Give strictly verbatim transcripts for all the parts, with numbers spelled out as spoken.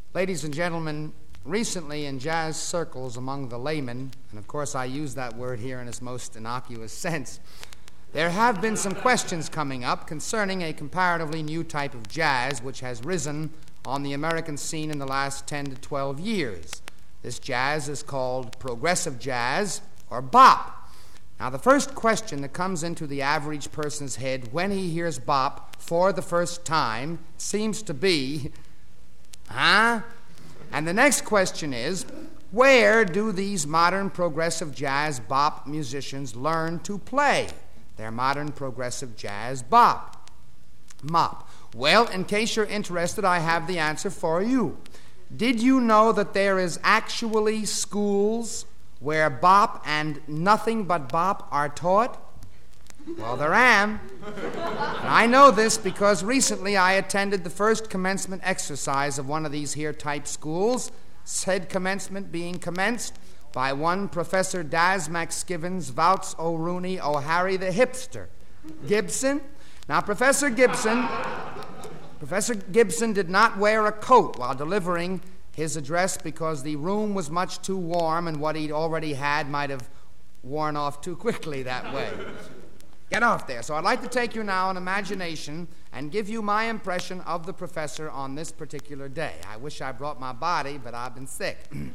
Ladies and gentlemen, recently in jazz circles among the laymen, and of course I use that word here in its most innocuous sense, there have been some questions coming up concerning a comparatively new type of jazz which has risen on the American scene in the last ten to twelve years. This jazz is called progressive jazz, or bop. Now, the first question that comes into the average person's head when he hears bop for the first time seems to be, huh? And the next question is, where do these modern progressive jazz bop musicians learn to play their modern progressive jazz bop? Mop. Well, in case you're interested, I have the answer for you. Did you know that there is actually schools where bop and nothing but bop are taught? Well, there am. And I know this because recently I attended the first commencement exercise of one of these here type schools, said commencement being commenced by one Professor Daz McSkivens, Vouts O'Rooney, O'Harry the Hipster. Gibson? Now, Professor Gibson, Professor Gibson did not wear a coat while delivering his address because the room was much too warm and what he'd already had might have worn off too quickly that way. Get off there. So I'd like to take you now in imagination and give you my impression of the professor on this particular day. I wish I brought my body, but I've been sick.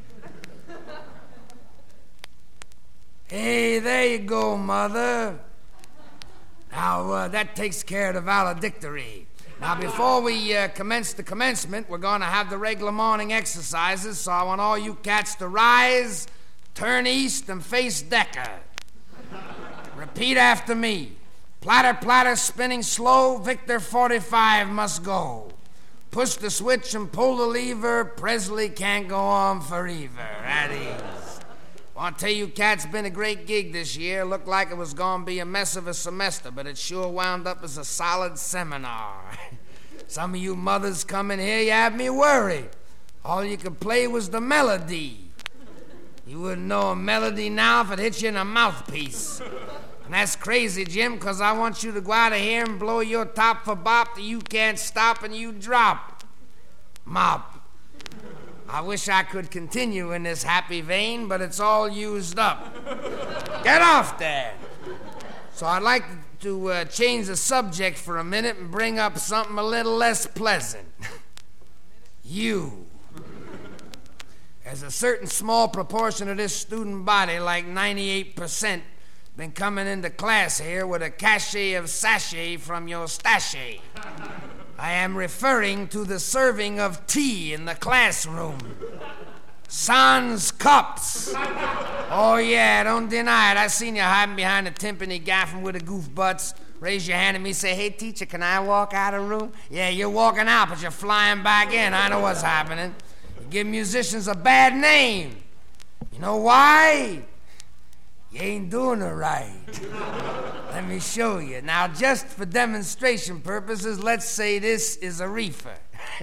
Hey, there you go, Mother. Now, uh, that takes care of the valedictory. Now, before we uh, commence the commencement, we're going to have the regular morning exercises, so I want all you cats to rise, turn east, and face Decker. Repeat after me. Platter, platter, spinning slow, Victor forty-five must go. Push the switch and pull the lever, Presley can't go on forever. At ease. I want to tell you, cats, been a great gig this year. Looked like it was going to be a mess of a semester, but it sure wound up as a solid seminar. Some of you mothers coming here, you have me worried. All you could play was the melody. You wouldn't know a melody now if it hit you in a mouthpiece. And that's crazy, Jim, because I want you to go out of here and blow your top for bop till you can't stop and you drop. Mop. I wish I could continue in this happy vein, but it's all used up. Get off there. So I'd like to uh, change the subject for a minute and bring up something a little less pleasant. You. There's a certain small proportion of this student body, like ninety-eight percent, been coming into class here with a cachet of sachet from your stashay. I am referring to the serving of tea in the classroom. Sans cups. Oh, yeah, don't deny it. I seen you hiding behind the timpani gaffing with the goof butts. Raise your hand at me, say, hey, teacher, can I walk out of the room? Yeah, you're walking out, but you're flying back in. I know what's happening. You give musicians a bad name. You know why? You ain't doing it right. Let me show you. Now, just for demonstration purposes, let's say this is a reefer.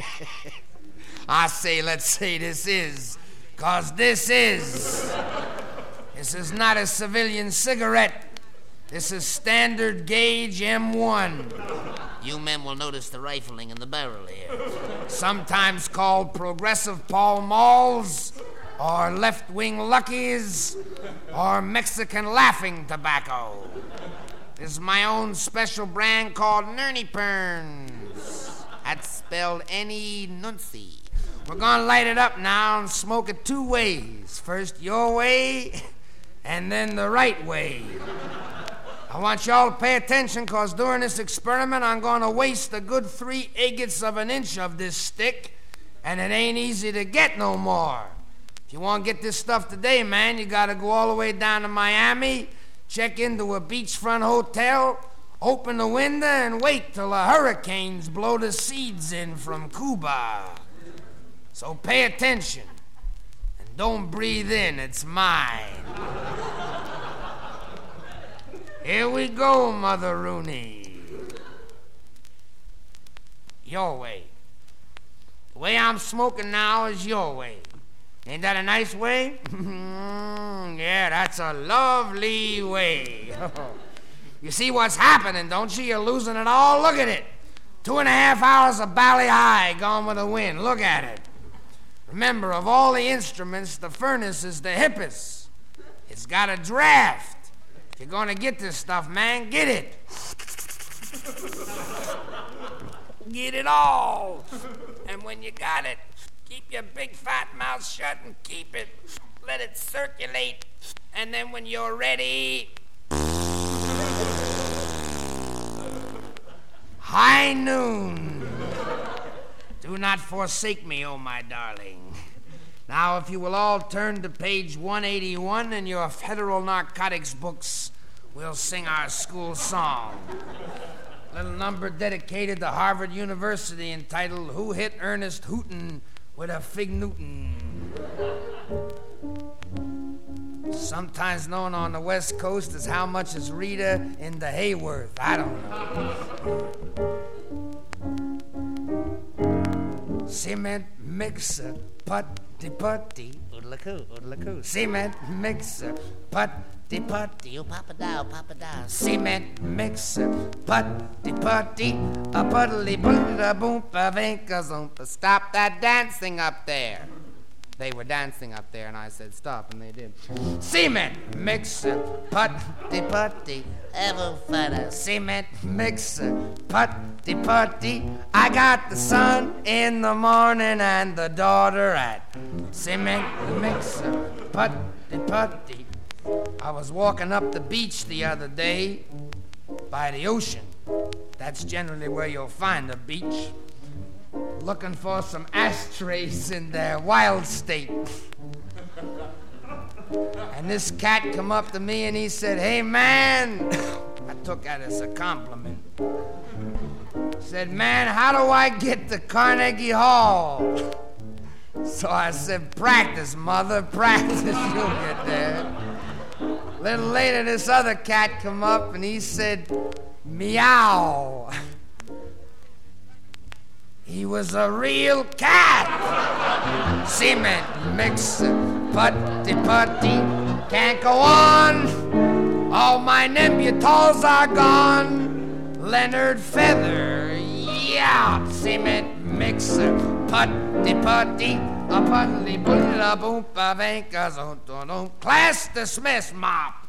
I say, let's say this is, because this is. This is not a civilian cigarette. This is standard gauge M one. You men will notice the rifling in the barrel here. Sometimes called progressive Pall Malls, or left-wing Luckies, or Mexican laughing tobacco. This is my own special brand called Nerny Perns. That's spelled N E Nuncy. We're gonna light it up now and smoke it two ways. First your way, and then the right way. I want y'all to pay attention, because during this experiment I'm gonna waste a good three agates of an inch of this stick, and it ain't easy to get no more. If you want to get this stuff today, man, you got to go all the way down to Miami, check into a beachfront hotel, open the window, and wait till the hurricanes blow the seeds in from Cuba. So pay attention, and don't breathe in, it's mine. Here we go, Mother Rooney. Your way. The way I'm smoking now is your way. Ain't that a nice way? Yeah, that's a lovely way. You see what's happening, don't you? You're losing it all. Look at it. Two and a half hours of Bally High gone with the wind. Look at it. Remember, of all the instruments, the furnace is the hippest. It's got a draft. If you're going to get this stuff, man, get it. Get it all. And when you got it, keep your big fat mouth shut and keep it. Let it circulate. And then when you're ready... High noon. Do not forsake me, oh my darling. Now, if you will all turn to page one eighty-one in your federal narcotics books, we'll sing our school song. Little number dedicated to Harvard University entitled Who Hit Ernest Hooten with a Fig Newton? Sometimes known on the West Coast as How Much is Rita in the Hayworth? I don't know. Cement mixer, putty putty, oodle-coo, oodle-coo. Cement mixer, putty putty, oh papa dow, papa dow. Cement mixer, putty putty, a puddly boom, boom, a vinka zoompa. Stop that dancing up there. They were dancing up there, and I said stop, and they did. Cement mixer, putty putty, ever funny. Cement mixer, putty putty. I got the son in the morning and the daughter at cement mixer, putty putty. I was walking up the beach the other day by the ocean. That's generally where you'll find a beach. Looking for some ashtrays in their wild state. And this cat come up to me and he said, "Hey, man." I took that as a compliment. Said, "Man, how do I get to Carnegie Hall?" So I said, "Practice, mother, practice, you'll get there." A little later, this other cat come up and he said, "Meow." He was a real cat. Cement mixer, putty putty, can't go on. All my Neanderthals are gone. Leonard Feather, yeah. Cement mixer, putty putty, a puddly bulla boompa vanka zonto. Class dismissed, mop.